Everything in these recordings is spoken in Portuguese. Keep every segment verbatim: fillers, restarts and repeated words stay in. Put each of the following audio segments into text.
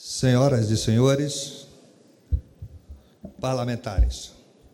Senhoras e senhores parlamentares,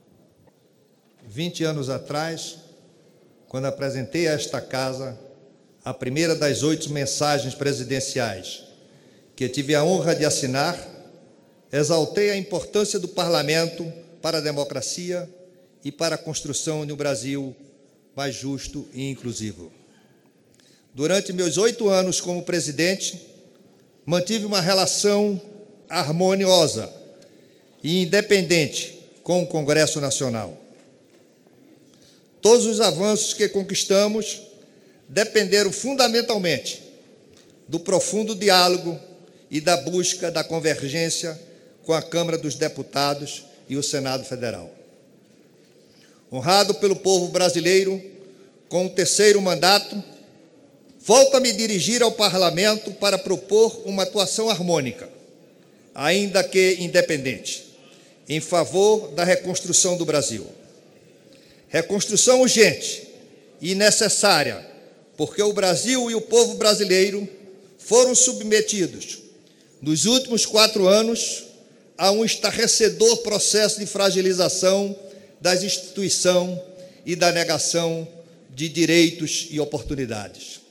vinte anos atrás, quando apresentei a esta casa a primeira das oito mensagens presidenciais que tive a honra de assinar, exaltei a importância do parlamento para a democracia e para a construção de um Brasil mais justo e inclusivo. Durante meus oito anos como presidente, mantive uma relação harmoniosa e independente com o Congresso Nacional. Todos os avanços que conquistamos dependeram fundamentalmente do profundo diálogo e da busca da convergência com a Câmara dos Deputados e o Senado Federal. Honrado pelo povo brasileiro com o terceiro mandato, volto a me dirigir ao Parlamento para propor uma atuação harmônica, ainda que independente, em favor da reconstrução do Brasil. Reconstrução urgente e necessária, porque o Brasil e o povo brasileiro foram submetidos, nos últimos quatro anos, a um estarrecedor processo de fragilização das instituições e da negação de direitos e oportunidades.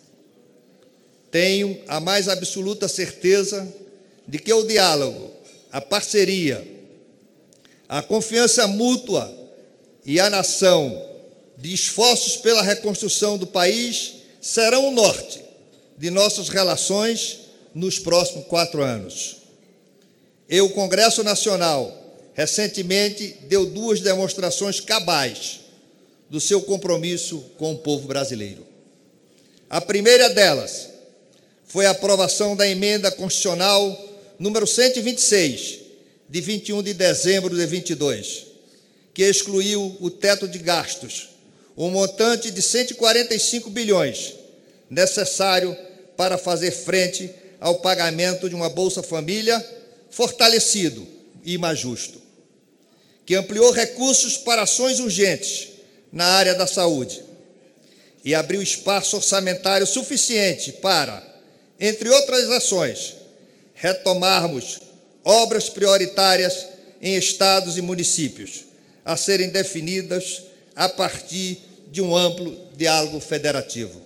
Tenho a mais absoluta certeza de que o diálogo, a parceria, a confiança mútua e a nação de esforços pela reconstrução do país serão o norte de nossas relações nos próximos quatro anos. E o Congresso Nacional, recentemente, deu duas demonstrações cabais do seu compromisso com o povo brasileiro. A primeira delas foi a aprovação da emenda constitucional número cento e vinte e seis, de vinte e um de dezembro de vinte e dois, que excluiu o teto de gastos, um montante de cento e quarenta e cinco bilhões, necessário para fazer frente ao pagamento de uma Bolsa Família fortalecido e mais justo, que ampliou recursos para ações urgentes na área da saúde e abriu espaço orçamentário suficiente para, entre outras ações, retomarmos obras prioritárias em estados e municípios, a serem definidas a partir de um amplo diálogo federativo.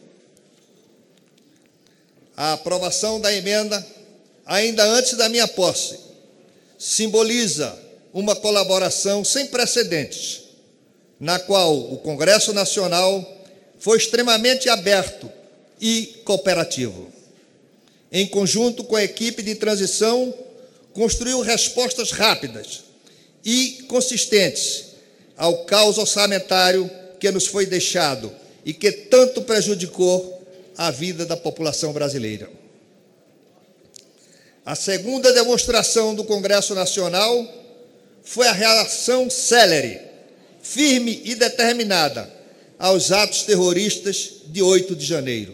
A aprovação da emenda, ainda antes da minha posse, simboliza uma colaboração sem precedentes, na qual o Congresso Nacional foi extremamente aberto e cooperativo. Em conjunto com a equipe de transição, construiu respostas rápidas e consistentes ao caos orçamentário que nos foi deixado e que tanto prejudicou a vida da população brasileira. A segunda demonstração do Congresso Nacional foi a reação célere, firme e determinada aos atos terroristas de oito de janeiro.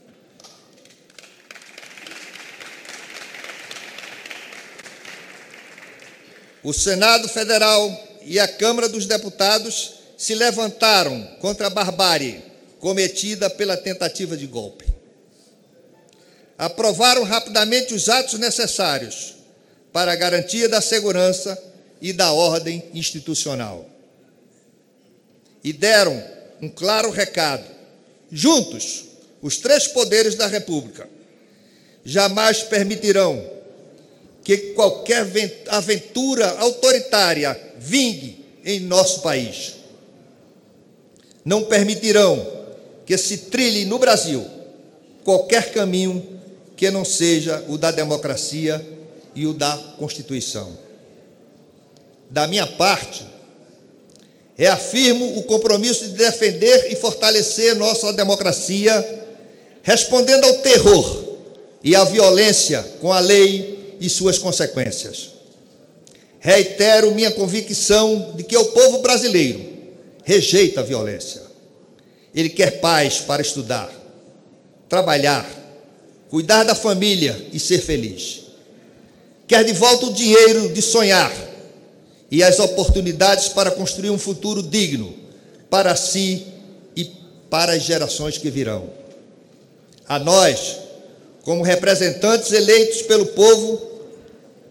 O Senado Federal e a Câmara dos Deputados se levantaram contra a barbárie cometida pela tentativa de golpe. Aprovaram rapidamente os atos necessários para a garantia da segurança e da ordem institucional. E deram um claro recado. Juntos, os três poderes da República jamais permitirão que qualquer aventura autoritária vingue em nosso país. Não permitirão que se trilhe no Brasil qualquer caminho que não seja o da democracia e o da Constituição. Da minha parte, reafirmo o compromisso de defender e fortalecer nossa democracia, respondendo ao terror e à violência com a lei e suas consequências. Reitero minha convicção de que o povo brasileiro rejeita a violência. Ele quer paz para estudar, trabalhar, cuidar da família e ser feliz. Quer de volta o dinheiro de sonhar e as oportunidades para construir um futuro digno para si e para as gerações que virão. A nós, como representantes eleitos pelo povo,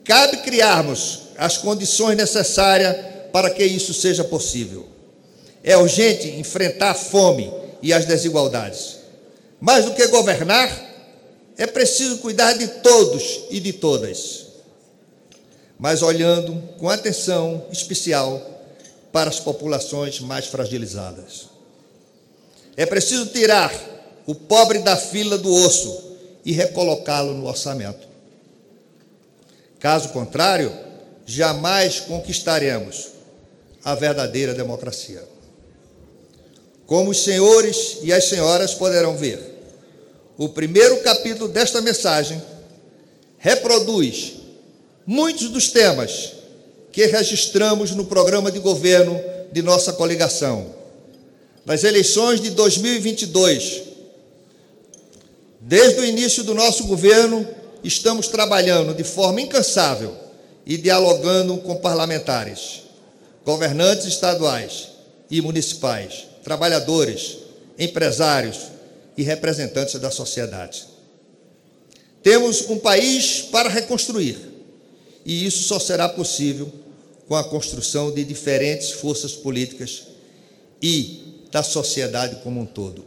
cabe criarmos as condições necessárias para que isso seja possível. É urgente enfrentar a fome e as desigualdades. Mais do que governar, é preciso cuidar de todos e de todas, mas olhando com atenção especial para as populações mais fragilizadas. É preciso tirar o pobre da fila do osso e recolocá-lo no orçamento. Caso contrário, jamais conquistaremos a verdadeira democracia. Como os senhores e as senhoras poderão ver, o primeiro capítulo desta mensagem reproduz muitos dos temas que registramos no programa de governo de nossa coligação. Nas eleições de dois mil e vinte e dois, desde o início do nosso governo, estamos trabalhando de forma incansável e dialogando com parlamentares, governantes estaduais e municipais, trabalhadores, empresários e representantes da sociedade. Temos um país para reconstruir, e isso só será possível com a construção de diferentes forças políticas e da sociedade como um todo.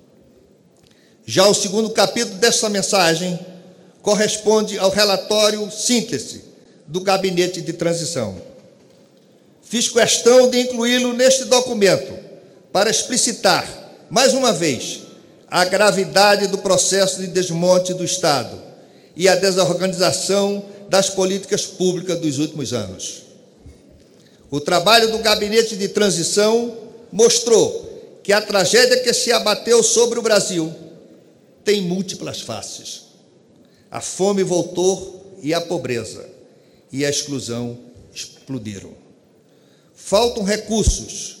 Já o segundo capítulo dessa mensagem corresponde ao relatório síntese do Gabinete de Transição. Fiz questão de incluí-lo neste documento para explicitar, mais uma vez, a gravidade do processo de desmonte do Estado e a desorganização das políticas públicas dos últimos anos. O trabalho do Gabinete de Transição mostrou que a tragédia que se abateu sobre o Brasil tem múltiplas faces. A fome voltou e a pobreza e a exclusão explodiram. Faltam recursos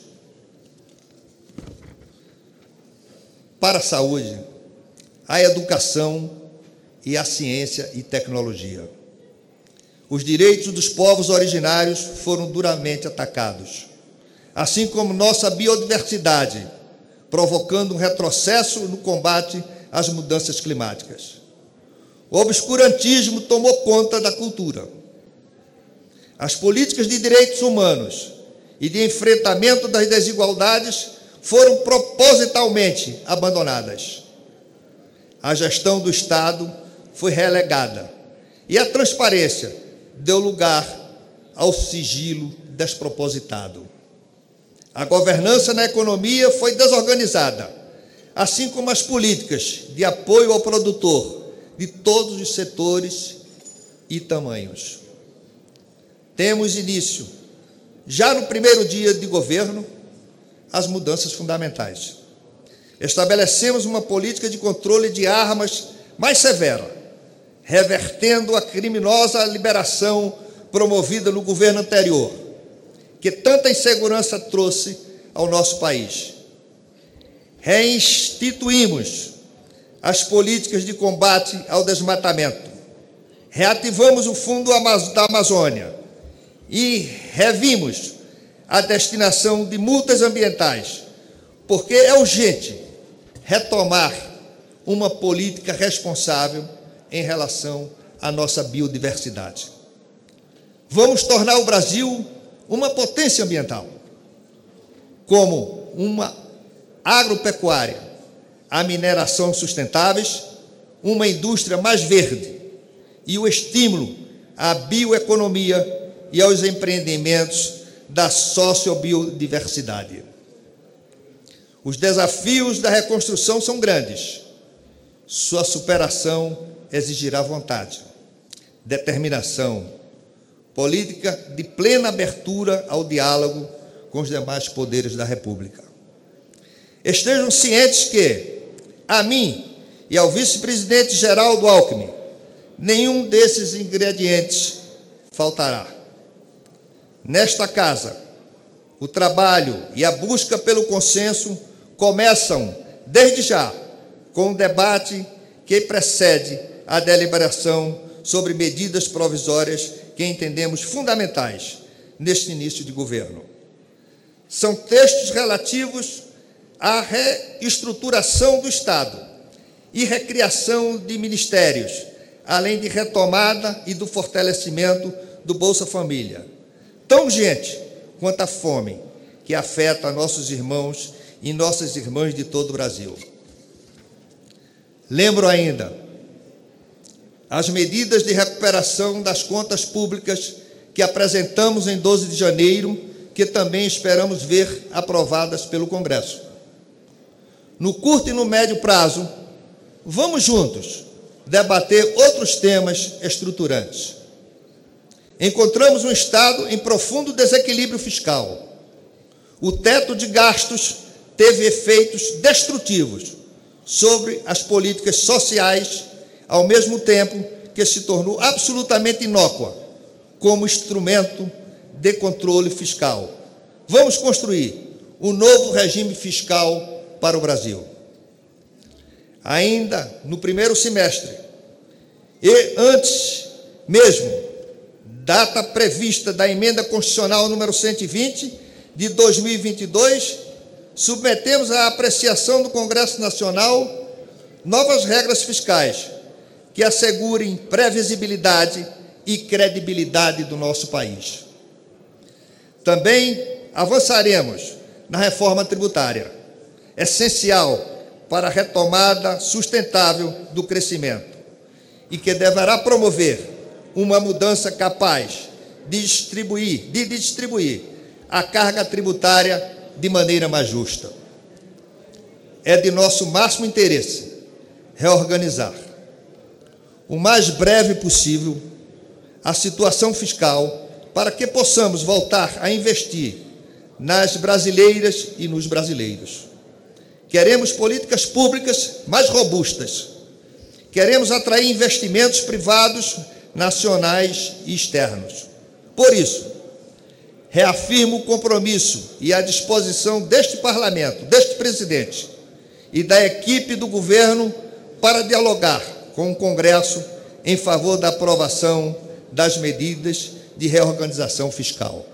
para a saúde, a educação e a ciência e tecnologia. Os direitos dos povos originários foram duramente atacados, assim como nossa biodiversidade, provocando um retrocesso no combate às mudanças climáticas. O obscurantismo tomou conta da cultura. As políticas de direitos humanos e de enfrentamento das desigualdades foram propositalmente abandonadas. A gestão do Estado foi relegada e a transparência deu lugar ao sigilo despropositado. A governança na economia foi desorganizada, assim como as políticas de apoio ao produtor de todos os setores e tamanhos. Temos início, já no primeiro dia de governo, as mudanças fundamentais. Estabelecemos uma política de controle de armas mais severa, revertendo a criminosa liberação promovida no governo anterior, que tanta insegurança trouxe ao nosso país. Reinstituímos as políticas de combate ao desmatamento, reativamos o Fundo da Amazônia e revimos a destinação de multas ambientais, porque é urgente retomar uma política responsável em relação à nossa biodiversidade. Vamos tornar o Brasil uma potência ambiental, como uma agropecuária, a mineração sustentáveis, uma indústria mais verde e o estímulo à bioeconomia e aos empreendimentos da sociobiodiversidade. Os desafios da reconstrução são grandes. Sua superação exigirá vontade, determinação, política de plena abertura ao diálogo com os demais poderes da República. Estejam cientes que, a mim e ao vice-presidente Geraldo Alckmin, nenhum desses ingredientes faltará. Nesta casa, o trabalho e a busca pelo consenso começam, desde já, com o debate que precede a deliberação sobre medidas provisórias que entendemos fundamentais neste início de governo. São textos relativos à reestruturação do Estado e recriação de ministérios, além de retomada e do fortalecimento do Bolsa Família, tão urgente quanto a fome que afeta nossos irmãos e nossas irmãs de todo o Brasil. Lembro ainda as medidas de recuperação das contas públicas que apresentamos em doze de janeiro, que também esperamos ver aprovadas pelo Congresso. No curto e no médio prazo, vamos juntos debater outros temas estruturantes. Encontramos um Estado em profundo desequilíbrio fiscal. O teto de gastos teve efeitos destrutivos sobre as políticas sociais, ao mesmo tempo que se tornou absolutamente inócua como instrumento de controle fiscal. Vamos construir um novo regime fiscal para o Brasil. Ainda no primeiro semestre, e antes mesmo, data prevista da emenda constitucional número cento e vinte de dois mil e vinte e dois, submetemos à apreciação do Congresso Nacional novas regras fiscais que assegurem previsibilidade e credibilidade do nosso país. Também avançaremos na reforma tributária, essencial para a retomada sustentável do crescimento e que deverá promover uma mudança capaz de distribuir, de distribuir a carga tributária de maneira mais justa. É de nosso máximo interesse reorganizar o mais breve possível a situação fiscal para que possamos voltar a investir nas brasileiras e nos brasileiros. Queremos políticas públicas mais robustas. Queremos atrair investimentos privados, nacionais e externos. Por isso, reafirmo o compromisso e a disposição deste Parlamento, deste presidente e da equipe do governo para dialogar com o Congresso em favor da aprovação das medidas de reorganização fiscal.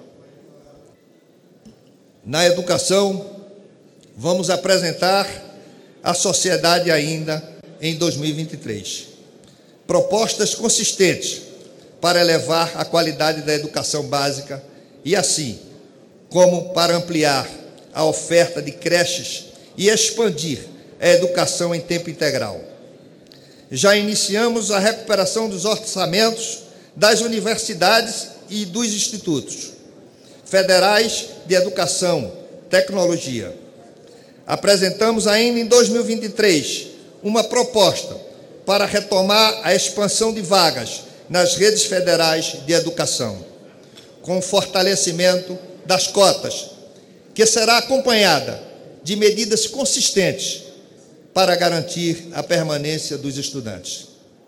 Na educação, vamos apresentar à sociedade ainda em dois mil e vinte e três propostas consistentes para elevar a qualidade da educação básica e, assim, como para ampliar a oferta de creches e expandir a educação em tempo integral. Já iniciamos a recuperação dos orçamentos das universidades e dos institutos federais de educação, tecnologia. Apresentamos ainda em dois mil e vinte e três uma proposta para retomar a expansão de vagas nas redes federais de educação, com fortalecimento das cotas, que será acompanhada de medidas consistentes para garantir a permanência dos estudantes.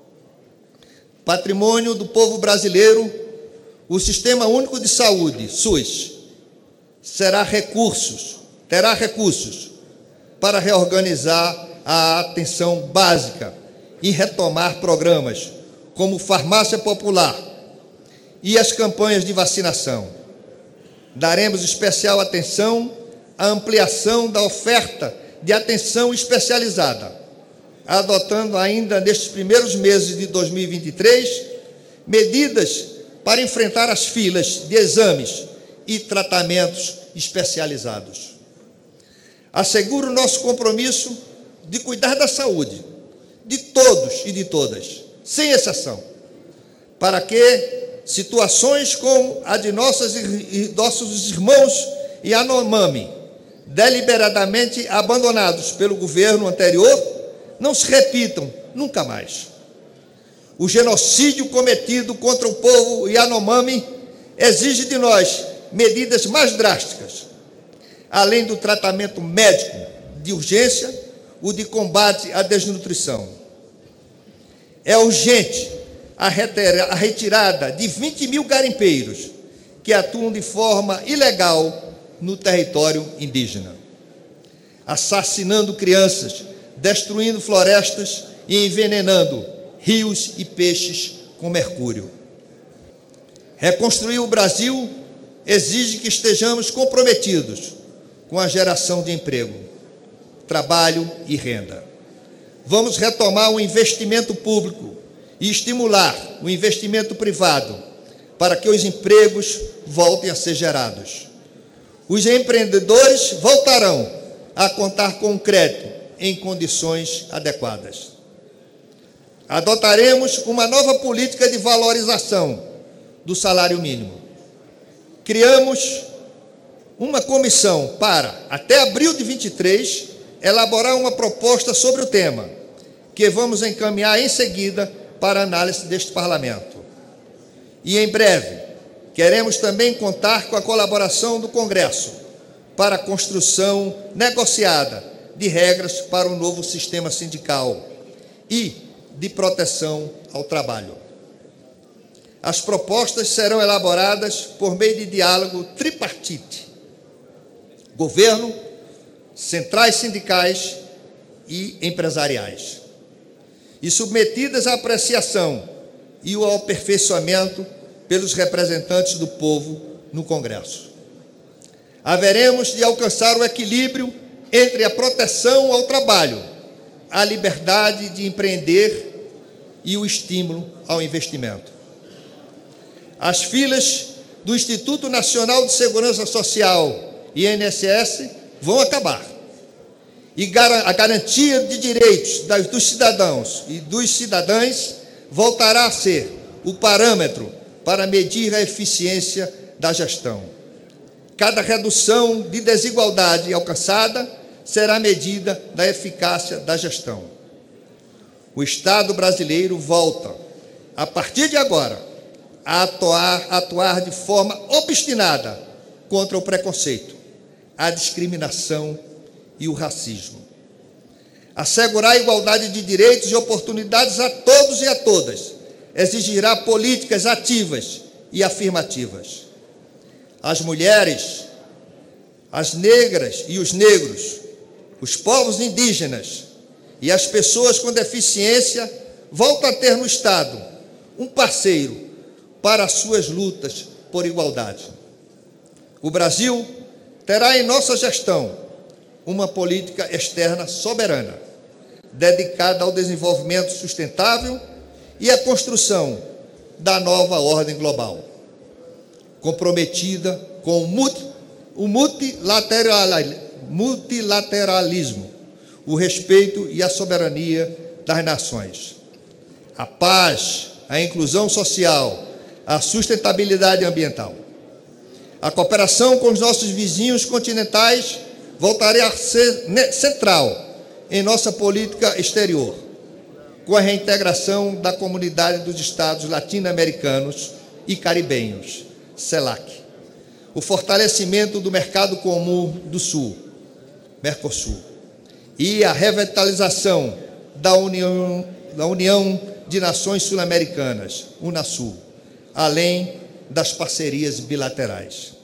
Patrimônio do povo brasileiro, o Sistema Único de Saúde, SUS, será recursos, terá recursos para reorganizar a atenção básica e retomar programas como farmácia popular e as campanhas de vacinação. Daremos especial atenção à ampliação da oferta de atenção especializada, adotando ainda nestes primeiros meses de dois mil e vinte e três medidas para enfrentar as filas de exames e tratamentos especializados. Asseguro o nosso compromisso de cuidar da saúde de todos e de todas, sem exceção, para que situações como a de nossos, nossos irmãos Yanomami, deliberadamente abandonados pelo governo anterior, não se repitam nunca mais. O genocídio cometido contra o povo Yanomami exige de nós medidas mais drásticas, além do tratamento médico de urgência, o de combate à desnutrição. É urgente a retirada de vinte mil garimpeiros que atuam de forma ilegal no território indígena, assassinando crianças, destruindo florestas e envenenando rios e peixes com mercúrio. Reconstruir o Brasil exige que estejamos comprometidos com a geração de emprego, trabalho e renda. Vamos retomar o investimento público e estimular o investimento privado para que os empregos voltem a ser gerados. Os empreendedores voltarão a contar com crédito em condições adequadas. Adotaremos uma nova política de valorização do salário mínimo. Criamos uma comissão para, até abril de vinte e três, elaborar uma proposta sobre o tema, que vamos encaminhar em seguida para análise deste Parlamento. E, em breve, queremos também contar com a colaboração do Congresso para a construção negociada de regras para o novo sistema sindical e de proteção ao trabalho. As propostas serão elaboradas por meio de diálogo tripartite: governo, centrais sindicais e empresariais, e submetidas à apreciação e ao aperfeiçoamento pelos representantes do povo no Congresso. Haveremos de alcançar o equilíbrio entre a proteção ao trabalho, a liberdade de empreender e o estímulo ao investimento. As filas do Instituto Nacional de Segurança Social, I N S S, vão acabar. E a garantia de direitos dos cidadãos e dos cidadãs voltará a ser o parâmetro para medir a eficiência da gestão. Cada redução de desigualdade alcançada será medida da eficácia da gestão. O Estado brasileiro volta, a partir de agora, a atuar, atuar de forma obstinada contra o preconceito, a discriminação e o racismo. Assegurar a igualdade de direitos e oportunidades a todos e a todas exigirá políticas ativas e afirmativas. As mulheres, as negras e os negros, os povos indígenas e as pessoas com deficiência voltam a ter no Estado um parceiro para as suas lutas por igualdade. O Brasil terá em nossa gestão uma política externa soberana, dedicada ao desenvolvimento sustentável e à construção da nova ordem global, comprometida com o multilateralismo, o respeito e a soberania das nações, a paz, a inclusão social, a sustentabilidade ambiental. A cooperação com os nossos vizinhos continentais voltará a ser central em nossa política exterior, com a reintegração da Comunidade dos Estados Latino-Americanos e Caribenhos, CELAC, o fortalecimento do Mercado Comum do Sul, Mercosul, e a revitalização da União, da União de Nações Sul-Americanas, UNASUL, além das parcerias bilaterais.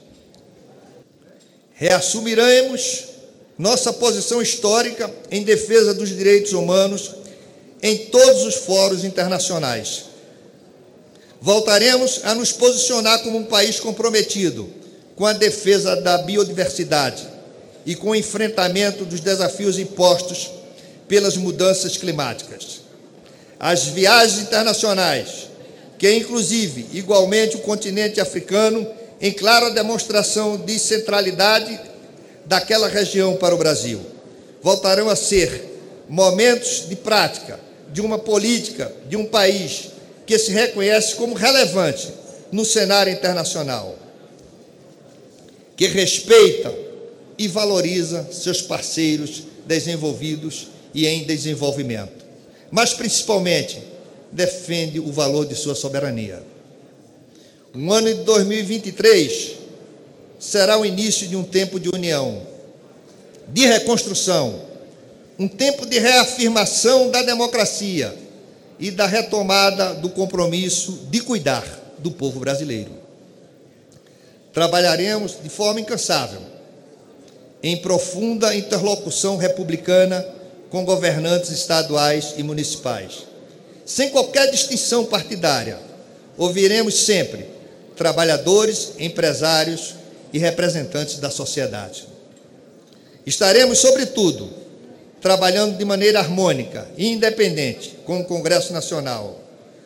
Reassumiremos nossa posição histórica em defesa dos direitos humanos em todos os fóruns internacionais. Voltaremos a nos posicionar como um país comprometido com a defesa da biodiversidade e com o enfrentamento dos desafios impostos pelas mudanças climáticas. As viagens internacionais, que é inclusive igualmente o continente africano, em clara demonstração de centralidade daquela região para o Brasil, voltarão a ser momentos de prática de uma política de um país que se reconhece como relevante no cenário internacional, que respeita e valoriza seus parceiros desenvolvidos e em desenvolvimento, mas principalmente defende o valor de sua soberania. O ano de dois mil e vinte e três será o início de um tempo de união, de reconstrução, um tempo de reafirmação da democracia e da retomada do compromisso de cuidar do povo brasileiro. Trabalharemos de forma incansável, em profunda interlocução republicana com governantes estaduais e municipais, sem qualquer distinção partidária. Ouviremos sempre trabalhadores, empresários e representantes da sociedade. Estaremos, sobretudo, trabalhando de maneira harmônica e independente com o Congresso Nacional,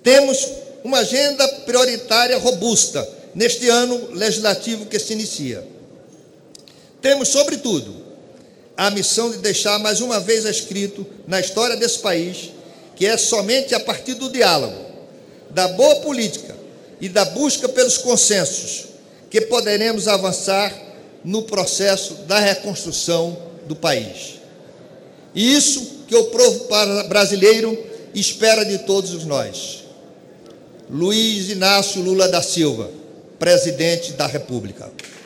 Temos uma agenda prioritária robusta neste ano legislativo que se inicia. Temos, sobretudo, a missão de deixar mais uma vez escrito na história desse país que é somente a partir do diálogo, da boa política e da busca pelos consensos que poderemos avançar no processo da reconstrução do país. E isso que o povo brasileiro espera de todos nós. Luiz Inácio Lula da Silva, Presidente da República.